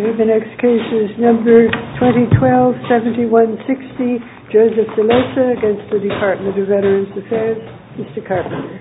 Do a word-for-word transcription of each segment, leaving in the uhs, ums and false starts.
Okay, the next case is number twenty twelve seventy-one sixty, Joseph DeLosa against the Department of Veterans Affairs. Mister Carpenter.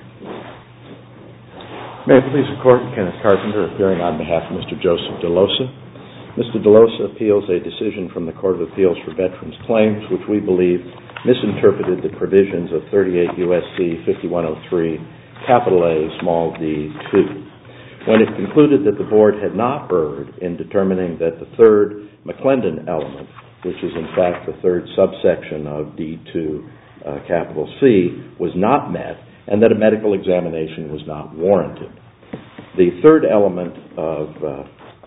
May it please the Court, Kenneth Carpenter, appearing on behalf of Mister Joseph DeLosa. Mister DeLosa appeals a decision from the Court of Appeals for Veterans Claims, which we believe misinterpreted the provisions of thirty-eight U S C fifty-one oh three, capital A, small d, two. When it concluded that the Board had not erred in determining that the third McClendon element, which is in fact the third subsection of D two, uh, capital C, was not met, and that a medical examination was not warranted. The third element of uh,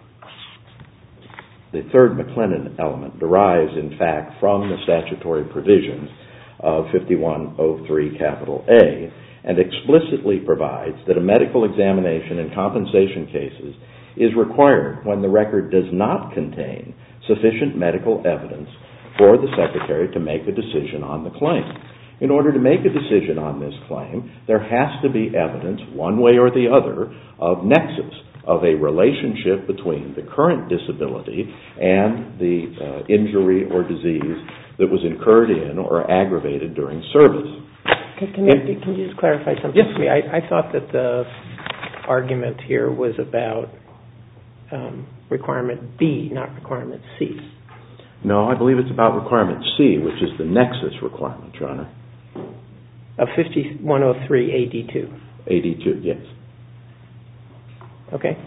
the third McClendon element derives, in fact, from the statutory provisions of fifty-one oh three, capital A, and explicitly provides that a medical examination in compensation cases is required when the record does not contain sufficient medical evidence for the Secretary to make a decision on the claim. In order to make a decision on this claim, there has to be evidence, one way or the other, of nexus, of a relationship between the current disability and the uh, injury or disease that was incurred in or aggravated during service. Can, can, you, can you just clarify something yes. for me? I, I thought that the argument here was about um, requirement B, not requirement C. No, I believe it's about requirement C, which is the nexus requirement, Your Honor. Of fifty-one oh three A D two. A D two, yes. Okay.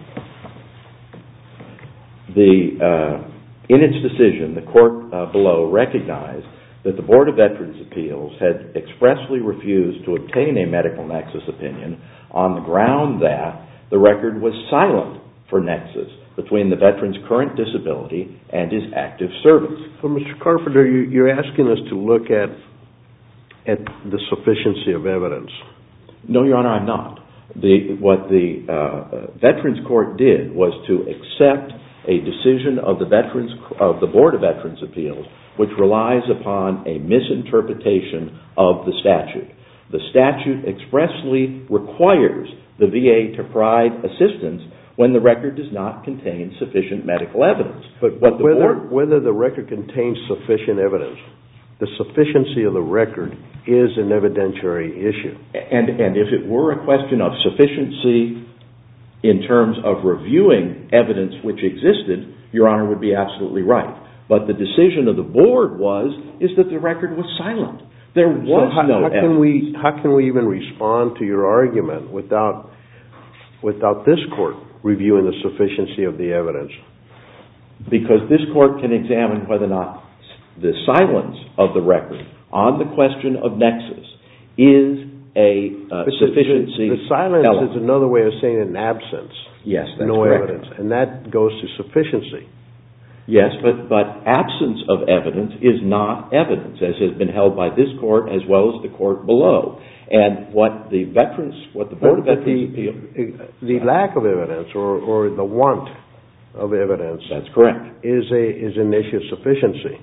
The, uh, in its decision, the court uh, below recognized that the Board of Veterans Appeals had expressly refused to obtain a medical nexus opinion on the ground that the record was silent for nexus between the veteran's current disability and his active service. So, Mister Carpenter, you, you're asking us to look at at the sufficiency of evidence. No, Your Honor, I'm not. The, what the uh, Veterans Court did was to accept a decision of the Veterans of the Board of Veterans Appeals, which relies upon a misinterpretation of the statute. The statute expressly requires the V A to provide assistance when the record does not contain sufficient medical evidence. But, but whether, board, whether the record contains sufficient evidence, the sufficiency of the record is an evidentiary issue. And, and if it were a question of sufficiency in terms of reviewing evidence which existed, Your Honor would be absolutely right. But the decision of the board was, is that the record was silent. There was so how, no how evidence. Can we, how can we even respond to your argument without, without this court reviewing the sufficiency of the evidence? Because this court can examine whether or not the silence of the record on the question of nexus is a uh, sufficiency. The, the silence element. is another way of saying an absence. Yes, that's no correct. evidence, and that goes to sufficiency. Yes, but, but absence of evidence is not evidence, as has been held by this court as well as the court below. And what the veterans, what the Board of Veterans Appeals... The lack of evidence or, or the want of evidence... That's correct. ...is a is an issue of sufficiency.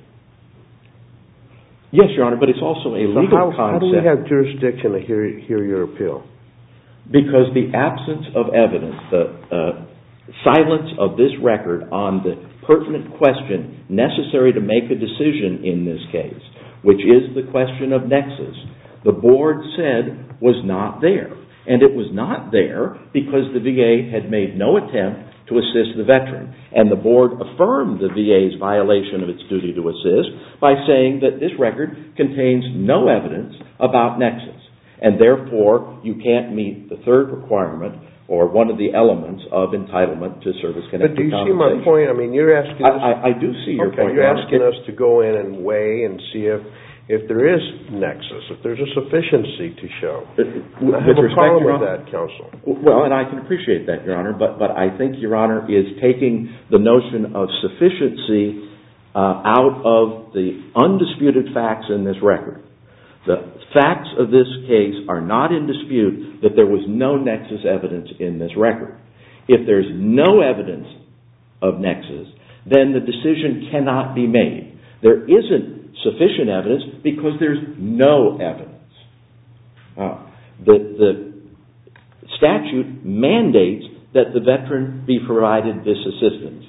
Yes, Your Honor, but it's also a so legal how, concept. How do we have jurisdiction to hear, hear your appeal? Because the absence of evidence, the uh, silence of this record on the pertinent question necessary to make a decision in this case, which is the question of nexus, the board said was not there. And it was not there because the V A had made no attempt to assist the veteran. And the board affirmed the V A's violation of its duty to assist by saying that this record contains no evidence about nexus. And therefore, you can't meet the third requirement or one of the elements of entitlement to service-connected compensation. But do you see my point? I mean, you're asking us... I, I, I do see your okay, point. You're asking us to go in and weigh and see if, if there is nexus, if there's a sufficiency to show. With I have a respect, problem Your with Honor, that, counsel. Well, and I can appreciate that, Your Honor, but, but I think Your Honor is taking the notion of sufficiency uh, out of the undisputed facts in this record. The facts of this case are not in dispute that there was no nexus evidence in this record. If there's no evidence of nexus, then the decision cannot be made. There isn't sufficient evidence because there's no evidence. Uh, the, the statute mandates that the veteran be provided this assistance.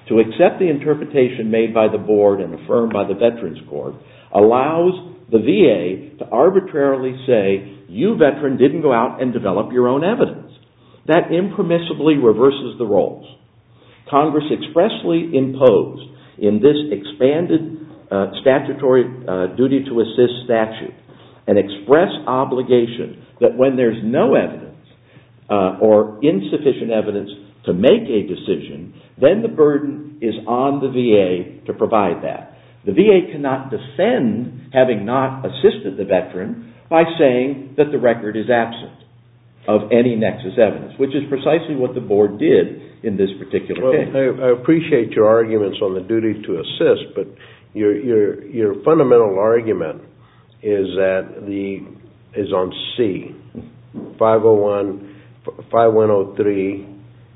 to accept the interpretation made by the board and affirmed by the Veterans Court allows the V A to arbitrarily say, you, veteran, didn't go out and develop your own evidence. That impermissibly reverses the roles. Congress expressly imposed in this expanded uh, statutory uh, duty to assist statute an express obligation that when there's no evidence uh, or insufficient evidence to make a decision, then the burden is on the V A to provide that. The V A cannot defend having not assisted the veteran by saying that the record is absent of any nexus evidence, which is precisely what the board did in this particular well, case. I, I appreciate your arguments on the duty to assist, but your your your fundamental argument is that the is on C, five oh one, five one oh three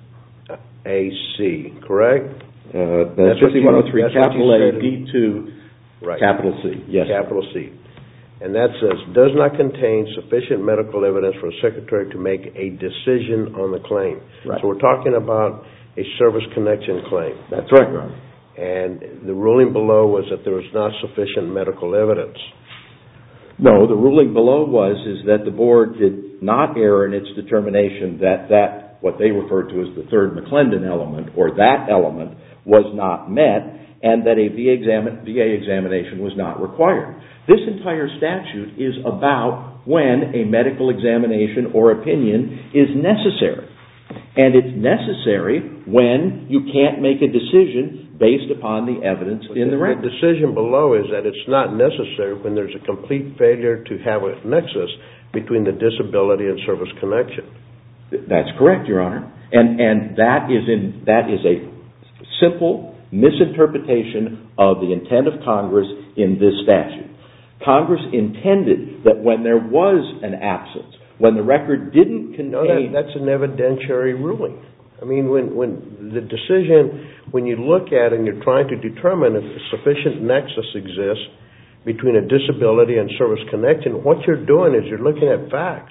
A C, correct? Uh, that's fifty-one oh three capital A, D two, right. capital C. Yes. Capital C. And that says, does not contain sufficient medical evidence for a secretary to make a decision on the claim. Right. So we're talking about a service connection claim. That's right, Your Honor. And the ruling below was that there was not sufficient medical evidence. No, the ruling below was is that the board did not err in its determination that that, what they referred to as the third McClendon element, or that element, was not met, and that a V A, exam- V A examination was not required. This entire statute is about when a medical examination or opinion is necessary. And it's necessary when you can't make a decision based upon the evidence in the record. The decision below is that it's not necessary when there's a complete failure to have a nexus between the disability and service connection. That's correct, Your Honor. And and that is in that is a simple misinterpretation of the intent of Congress in this statute. Congress intended that when there was an absence, when the record didn't contain... No, that, that's an evidentiary ruling. I mean, when, when the decision, when you look at it and you're trying to determine if a sufficient nexus exists between a disability and service connection, what you're doing is you're looking at facts.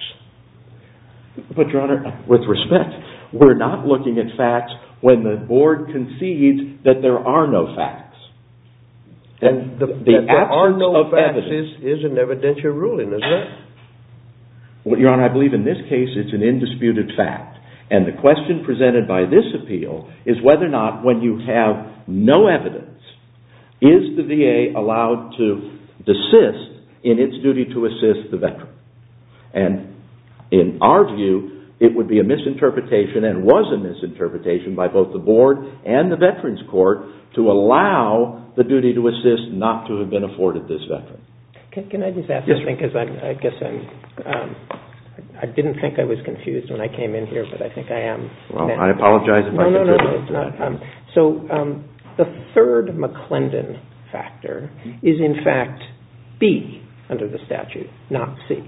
But, Your Honor, with respect, we're not looking at facts when the board concedes that there are no facts. And the, the that there are absence no of facts evidence is, is an evidentiary ruling, isn't it? Well, Your Honor, I believe in this case it's an indisputed fact. And the question presented by this appeal is whether or not, when you have no evidence, is the V A allowed to desist in its duty to assist the veteran? And in our view, it would be a misinterpretation, and was a misinterpretation by both the board and the Veterans Court, to allow the duty to assist not to have been afforded this veteran. Can, can I just ask yes, something? Because I guess I'm, um, I didn't think I was confused when I came in here, but I think I am. Well, now. I apologize if no, I no, no, no, contributed it's to not. that. Um, so um, the third McClendon factor is in fact B under the statute, not C.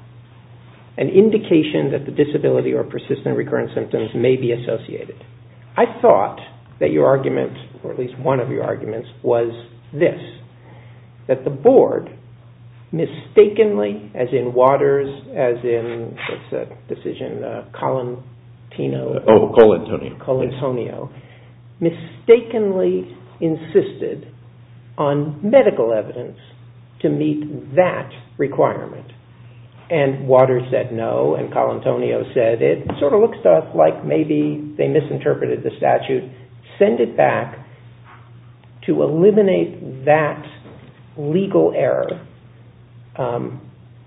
An indication that the disability or persistent recurrent symptoms may be associated. I thought that your argument, or at least one of your arguments, was this, that the board mistakenly, as in Waters, as in, what's that decision, uh, Colantino? Oh, Colantonio. Colantonio, yes. Mistakenly insisted on medical evidence to meet that requirement. And Waters said no, and Colantonio said it sort of looks to us like maybe they misinterpreted the statute. Send it back to eliminate that legal error. Um,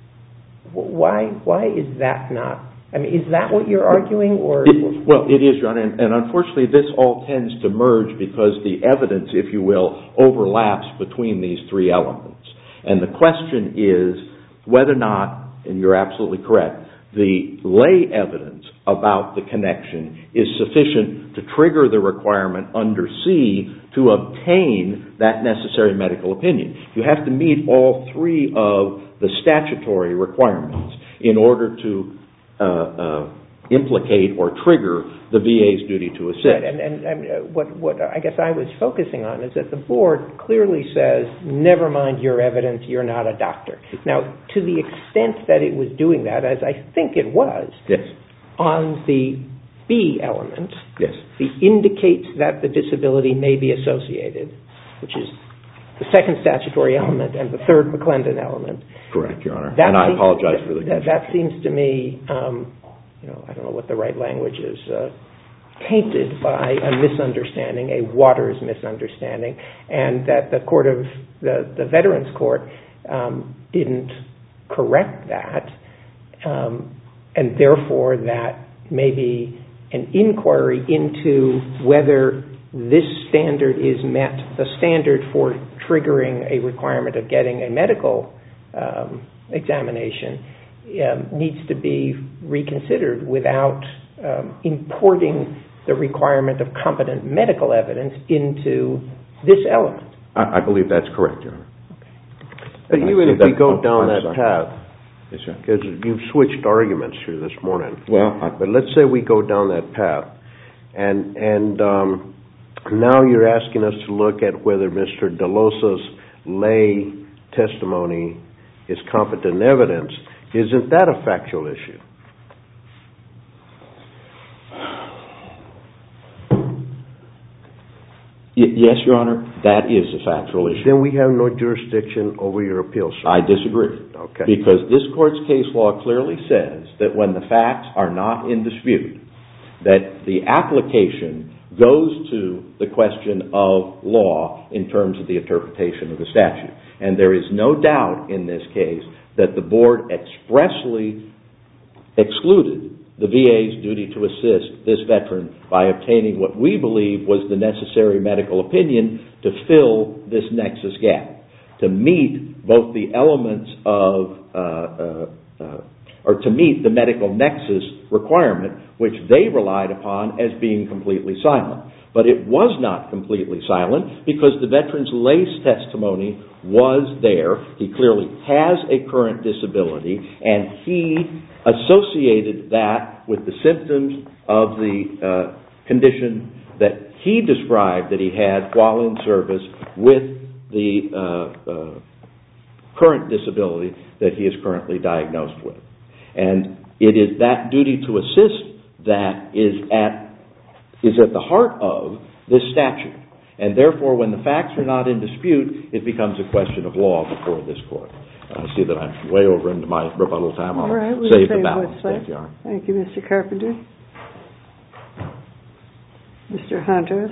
why why is that not? I mean, is that what you're arguing? Or it, well, it is, Your Honor, and, and unfortunately this all tends to merge because the evidence, if you will, overlaps between these three elements. And the question is whether or not, and you're absolutely correct, the lay evidence about the connection is sufficient to trigger the requirement under C to obtain that necessary medical opinion. You have to meet all three of the statutory requirements in order to uh, uh, implicate or trigger the V A's duty to assist. Right, and, and, and what, what I guess I was focusing on is that the board clearly says, never mind your evidence, you're not a doctor. Now, to the extent that it was doing that, as I think it was, yes. on the B element, yes, the indicates that the disability may be associated, which is the second statutory element and the third McClendon element. Correct, Your Honor. That and I seems, apologize for the that, that seems to me, um, you know, I don't know what the right language is, uh, tainted by a misunderstanding, a Waters misunderstanding, and that the court of the, the Veterans Court um, didn't correct that, um, and therefore that maybe an inquiry into whether this standard is met, the standard for triggering a requirement of getting a medical um, examination um, needs to be reconsidered without um, importing the requirement of competent medical evidence into this element. I, I believe that's correct, Your Honor. But even if we go down that path, yes, sir. because you've switched arguments here this morning. Well, I, but let's say we go down that path, and and um, now you're asking us to look at whether Mister DeLosa's lay testimony is competent evidence. Isn't that a factual issue? Yes, Your Honor, that is a factual issue. Then we have no jurisdiction over your appeal, sir. I disagree. Okay. Because this court's case law clearly says that when the facts are not in dispute, that the application goes to the question of law in terms of the interpretation of the statute. And there is no doubt in this case that the board expressly excluded the V A's duty to assist this veteran by obtaining what we believe was the necessary medical opinion to fill this nexus gap, to meet both the elements of, uh, uh, uh, or to meet the medical nexus requirement, which they relied upon as being completely silent. But it was not completely silent because the veteran's lace testimony was there. He clearly has a current disability, and he associated that with the symptoms of the uh, condition that he described that he had while in service with the uh, uh, current disability that he is currently diagnosed with. And it is that duty to assist that is at is at the heart of this statute. And therefore, when the facts are not in dispute, it becomes a question of law before this court. I see that I'm way over into my rebuttal time. I'll right, we'll save the balance. Thank you, Your Honor. Thank you, Mister Carpenter. Mister Hunter.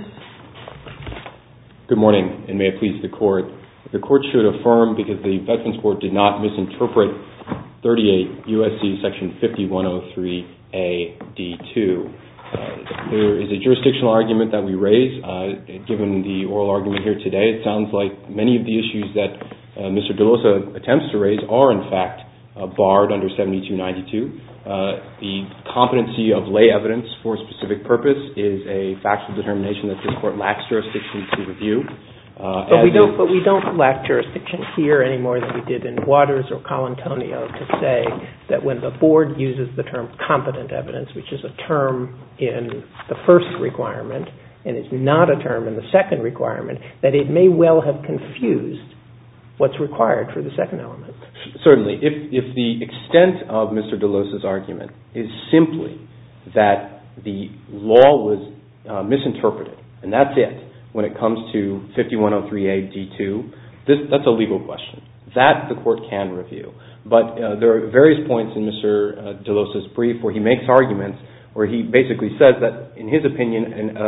Good morning, and may it please the Court. The Court should affirm because the Veterans Court did not misinterpret thirty-eight U S C Section fifty-one oh three A D two. Uh, there is a jurisdictional argument that we raise. Uh, given the oral argument here today, it sounds like many of the issues that uh, Mister DeLosa attempts to raise are, in fact, uh, barred under seventy-two ninety-two. Uh, the competency of lay evidence for a specific purpose is a factual determination that this Court lacks jurisdiction to review. Uh, but we don't. But we don't lack jurisdiction here any more than we did in Waters or Colantonio to say that when the board uses the term competent evidence, which is a term in the first requirement and is not a term in the second requirement, that it may well have confused what's required for the second element. Certainly, if if the extent of Mister DeLosa's argument is simply that the law was uh, misinterpreted, and that's it. When it comes to fifty-one oh three A D two, this, that's a legal question. That the Court can review. But uh, there are various points in Mister Uh, DeLosa's brief where he makes arguments where he basically says that, in his opinion, an, uh,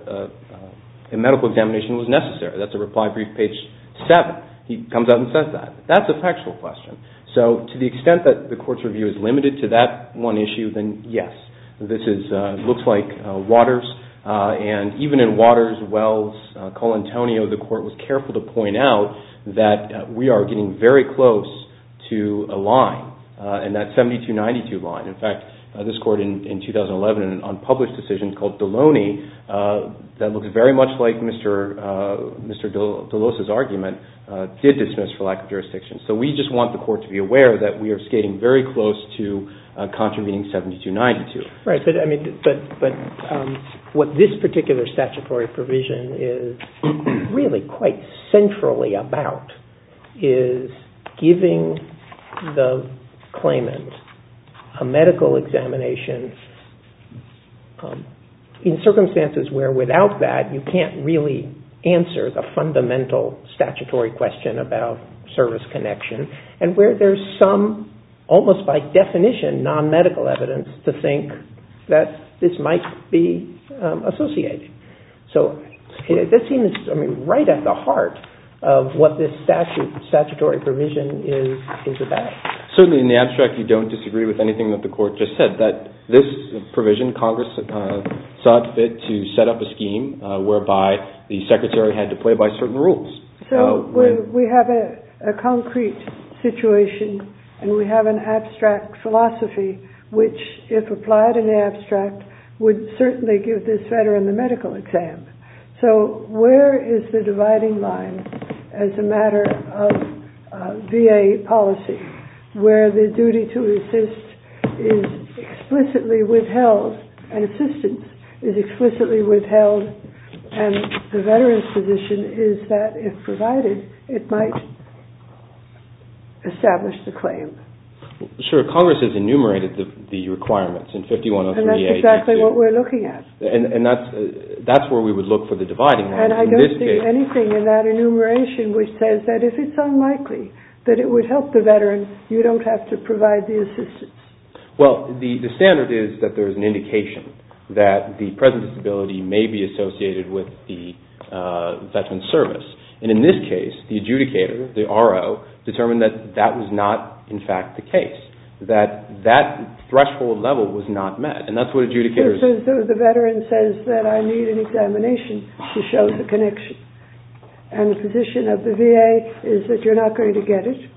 uh, a medical examination was necessary. That's a reply brief, page seven. He comes out and says that. That's a factual question. So to the extent that the Court's review is limited to that one issue, then yes, this is uh, looks like uh, Waters. Uh, and even in Waters, Wells, uh, Colantonio, the Court was careful to point out that uh, we are getting very close to a line, uh, and that seventy-two ninety-two line. In fact, uh, this Court in, in two thousand eleven, in an unpublished decision called Deloney, uh, that looks very much like Mister Uh, Mister DeLosa's argument, uh, did dismiss for lack of jurisdiction. So we just want the Court to be aware that we are skating very close to uh, contravening seventy-two ninety-two. Right, but I mean, but but um, what this particular statutory provision is really quite centrally about is giving the claimant a medical examination um, in circumstances where without that you can't really answer the fundamental statutory question about service connection, and where there's some, almost by definition, non-medical evidence to think that this might be um, associated. So it, this seems, I mean, right at the heart of what this statute, statutory provision is is about. Certainly in the abstract you don't disagree with anything that the court just said, that this provision, Congress uh, saw it fit to set up a scheme uh, whereby the Secretary had to play by certain rules. So uh, we we have a, a concrete situation and we have an abstract philosophy which, if applied in the abstract, would certainly give this veteran the medical exam. So where is the dividing line as a matter of uh, V A policy where the duty to assist is explicitly withheld and assistance is explicitly withheld, and the veteran's position is that if provided, it might establish the claim? Sure, Congress has enumerated the, the requirements in fifty-one oh three A. And that's exactly what we're looking at. And, and that's uh, that's where we would look for the dividing line. And I in don't this see case, anything in that enumeration which says that if it's unlikely that it would help the veteran, you don't have to provide the assistance. Well, the, the standard is that there is an indication that the present disability may be associated with the uh, veteran's service. And in this case, the adjudicator, the R O, determined that that was not, in fact, the case, that that threshold level was not met. And that's what adjudicators... So, so the veteran says that I need an examination to show the connection. And the position of the V A is that you're not going to get it?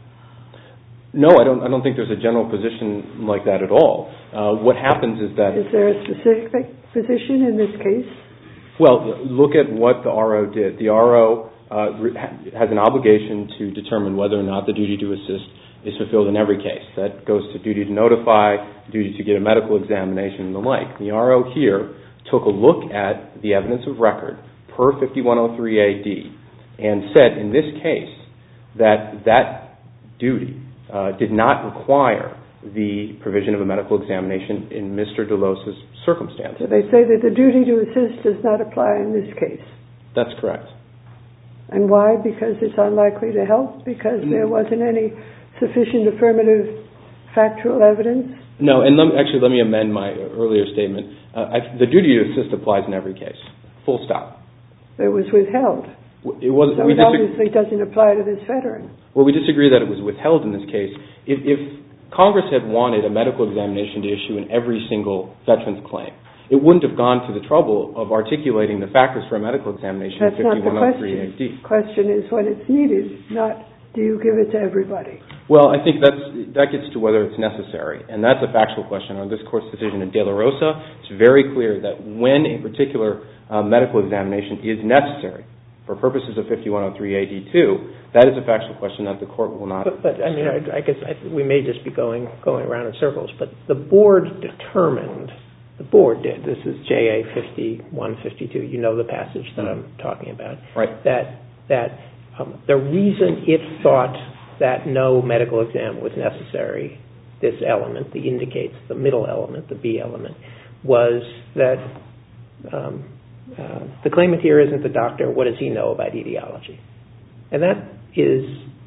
No, I don't I don't think there's a general position like that at all. Uh, what happens is that... Is there a specific position in this case? Well, look at what the R O did. The R O uh, has an obligation to determine whether or not the duty to assist is fulfilled in every case. That goes to duty to notify, duty to get a medical examination, and the like. The R O here took a look at the evidence of record per fifty-one oh three A D and said in this case that that duty uh, did not require the provision of a medical examination in Mister DeLosa's circumstances. So they say that the duty to assist does not apply in this case. That's correct. And why? Because it's unlikely to help? Because there wasn't any sufficient affirmative factual evidence? No, and let me, actually let me amend my earlier statement. Uh, I, the duty to assist applies in every case. Full stop. It was withheld. It was, so we it obviously doesn't apply to this veteran. Well, we disagree that it was withheld in this case. If, if Congress had wanted a medical examination to issue in every single veteran's claim, it wouldn't have gone to the trouble of articulating the factors for a medical examination That's in fifty-one oh three A D. The question is when it's needed, not do you give it to everybody. Well, I think that's, that gets to whether it's necessary, and that's a factual question. On this Court's decision in De La Rosa, it's very clear that when a particular uh, medical examination is necessary for purposes of fifty-one oh three A D two, that is a factual question that the Court will not... But, but I mean, I, I guess I, we may just be going, going around in circles, but the Board determined, the Board did, this is J A fifty-one fifty-two, you know the passage that I'm talking about, right. that, that um, the reason it thought that no medical exam was necessary, this element, the indicates the middle element, the B element, was that um, uh, the claimant here isn't the doctor. What does he know about etiology? And that is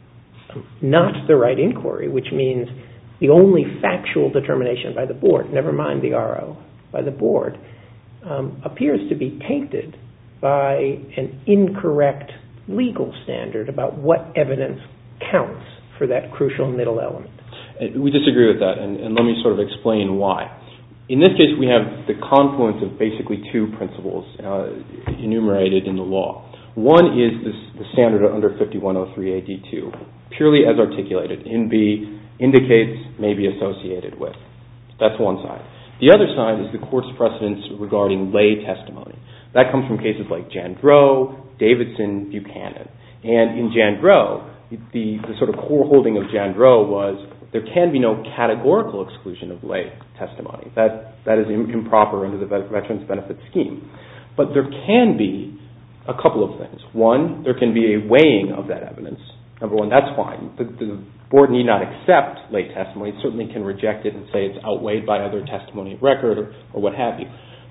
not the right inquiry, which means the only factual determination by the Board, never mind the R O, by the Board, um, appears to be tainted by an incorrect legal standard about what evidence counts for that crucial middle element. We disagree with that, and, and let me sort of explain why. In this case, we have the confluence of basically two principles uh, enumerated in the law. One is this, the standard under fifty-one oh three A D two, purely as articulated. In B, indicates may be associated with. That's one side. The other side is the Court's precedence regarding lay testimony. That comes from cases like Jandreau, Davidson, Buchanan. And in Jandreau, the, the sort of core holding of Jandreau was there can be no categorical exclusion of lay testimony. That, that is improper under the Veterans Benefit Scheme. But there can be a couple of things. One, there can be a weighing of that evidence. Number one, that's fine. The, the Board need not accept lay testimony. It certainly can reject it and say it's outweighed by other testimony of record or, or what have you.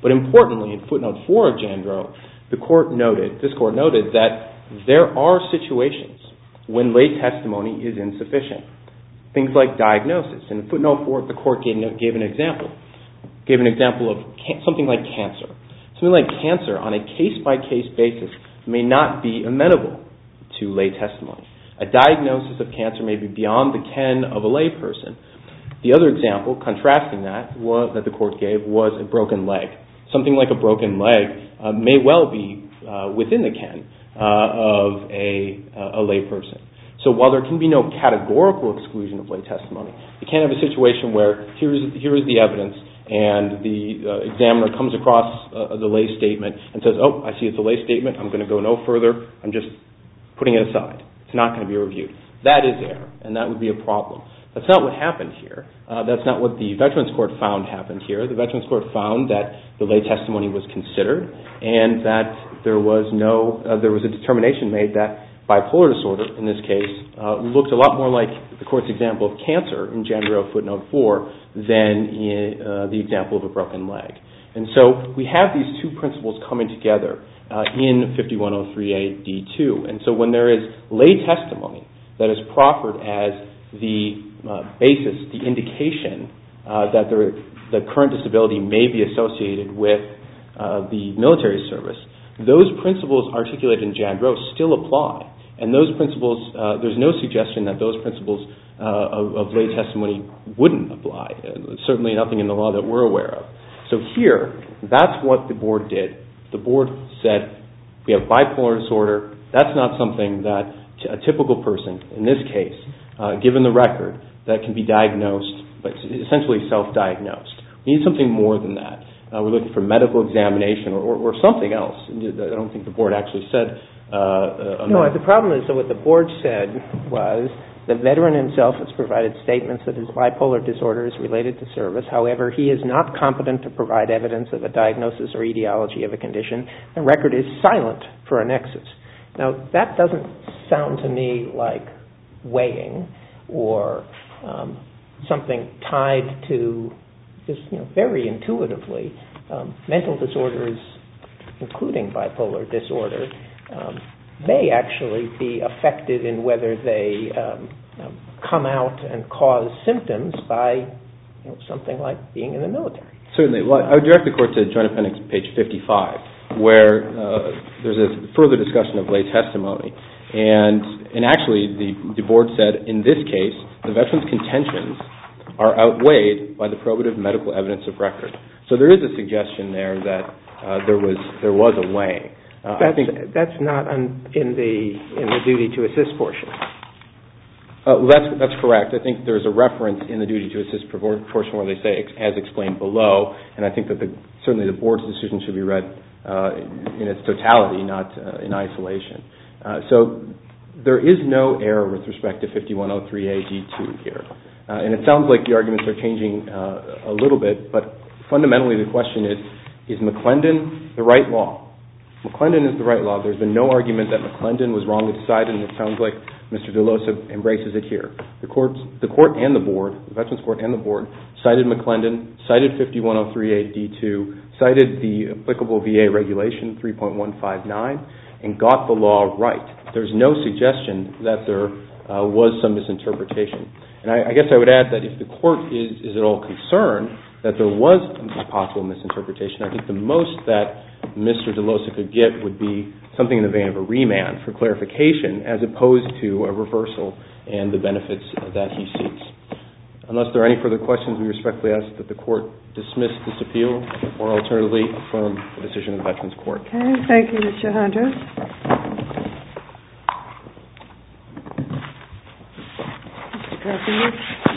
But importantly, in footnote four of Jandro, the court noted, this court noted that there are situations when lay testimony is insufficient. Things like diagnosis. In footnote four, the court gave, gave an example. Gave an example of can, something like cancer. Something like cancer on a case-by-case basis may not be amenable to lay testimony. A diagnosis of cancer may be beyond the ken of a lay person. The other example, contrasting that, was, that the court gave was a broken leg. Something like a broken leg uh, may well be uh, within the ken uh, of a, uh, a lay person. So while there can be no categorical exclusion of lay testimony, you can't have a situation where here's, here is the evidence and the uh, examiner comes across uh, the lay statement and says, oh, I see it's a lay statement, I'm going to go no further, I'm just putting it aside. It's not going to be reviewed. That is error, and that would be a problem. That's not what happened here. Uh, that's not what the Veterans Court found happened here. The Veterans Court found that the lay testimony was considered and that there was no, uh, there was a determination made that bipolar disorder, in this case, uh, looked a lot more like the court's example of cancer in Jandro footnote four than in, uh, the example of a broken leg. And so we have these two principles coming together uh, in fifty-one oh three A D two. And so when there is lay testimony that is proffered as the uh, basis, the indication uh, that there, the current disability may be associated with uh, the military service, those principles articulated in Jandro still apply. And those principles, uh, there's no suggestion that those principles uh, of, of lay testimony wouldn't apply. Uh, certainly nothing in the law that we're aware of. So here, that's what the board did. The board said, we have bipolar disorder. That's not something that t- a typical person, in this case, uh, given the record, that can be diagnosed, but essentially self-diagnosed. We need something more than that. Uh, we're looking for medical examination or, or, or something else. I don't think the board actually said Uh, no, the problem is that what the board said was the veteran himself has provided statements that his bipolar disorder is related to service. However, he is not competent to provide evidence of a diagnosis or etiology of a condition. The record is silent for a nexus. Now, that doesn't sound to me like weighing or um, something tied to just, you know, very intuitively um, mental disorders, including bipolar disorder, Um, may actually be affected in whether they um, um, come out and cause symptoms by you know, something like being in the military. Certainly. Well, I would direct the court to Joint Appendix page fifty-five, where uh, there's a further discussion of lay testimony. And, and actually, the, the board said, in this case, the veteran's contentions are outweighed by the probative medical evidence of record. So there is a suggestion there that uh, there was there was a weighing. Uh, that's, I think that's not un, in the in the duty to assist portion. Uh, well, that's that's correct. I think there's a reference in the duty to assist portion where they say, as explained below, and I think that the, certainly the board's decision should be read uh, in its totality, not uh, in isolation. Uh, so there is no error with respect to fifty-one oh three A D two here, uh, and it sounds like the arguments are changing uh, a little bit, but fundamentally the question is: is McClendon the right law? McClendon is the right law. There's been no argument that McClendon was wrongly decided, and it sounds like Mister DeLosa embraces it here. The court, the court and the board, the Veterans Court and the board, cited McClendon, cited fifty-one oh three A D two, cited the applicable V A regulation three point one five nine, and got the law right. There's no suggestion that there uh, was some misinterpretation. And I, I guess I would add that if the court is, is at all concerned that there was a possible misinterpretation, I think the most that Mister DeLosa could get would be something in the vein of a remand for clarification as opposed to a reversal and the benefits that he seeks. Unless there are any further questions, we respectfully ask that the court dismiss this appeal or alternatively affirm the decision of the Veterans Court. Okay, thank you, Mister Hunter. Mister Carpenter.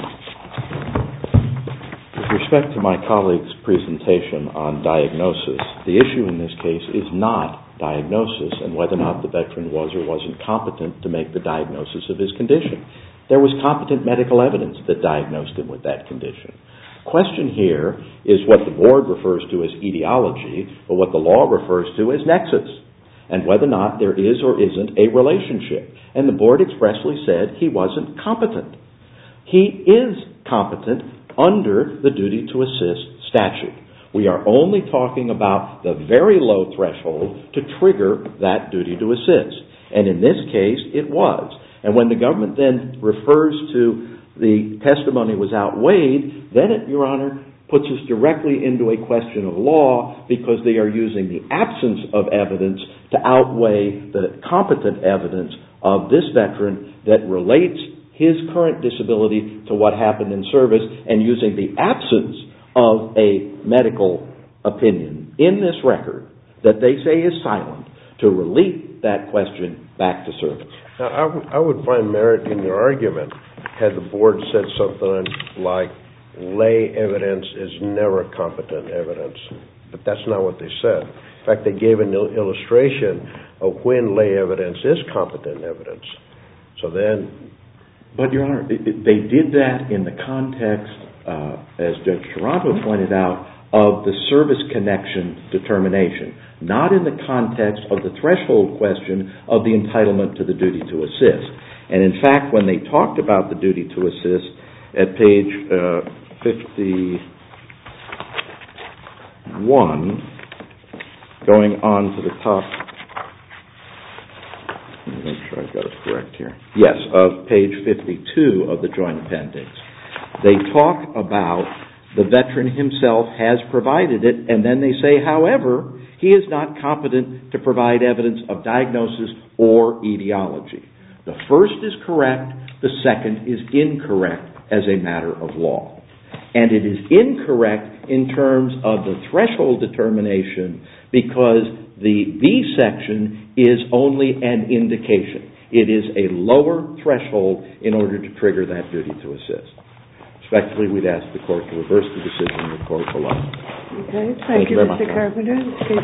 With respect to my colleague's presentation on diagnosis, the issue in this case is not diagnosis and whether or not the veteran was or wasn't competent to make the diagnosis of his condition. There was competent medical evidence that diagnosed him with that condition. The question here is what the board refers to as etiology, or what the law refers to as nexus, and whether or not there is or isn't a relationship. And the board expressly said he wasn't competent. He is competent under the duty to assist statute. We are only talking about the very low threshold to trigger that duty to assist. And in this case, it was. And when the government then refers to the testimony was outweighed, then it, Your Honor, puts us directly into a question of law because they are using the absence of evidence to outweigh the competent evidence of this veteran that relates his current disability to what happened in service, and using the absence of a medical opinion in this record that they say is silent to relate that question back to service. Now, I, w- I would find merit in your argument had the board said something like lay evidence is never competent evidence. But that's not what they said. In fact, they gave an il- illustration of when lay evidence is competent evidence. So then... But, Your Honor, it, it, they did that in the context, uh, as Judge Toronto pointed out, of the service connection determination, not in the context of the threshold question of the entitlement to the duty to assist. And in fact, when they talked about the duty to assist at page uh, fifty-one, going on to the top, let me make sure I've got it correct here. Yes, of page fifty-two of the Joint Appendix. They talk about the veteran himself has provided it, and then they say, however, he is not competent to provide evidence of diagnosis or etiology. The first is correct, the second is incorrect as a matter of law. And it is incorrect in terms of the threshold determination because the B section is only an indication. It is a lower threshold in order to trigger that duty to assist. Respectfully, we'd ask the Court to reverse the decision of the Court below. Okay, thank, Thank you, you very Mister much. Carpenter.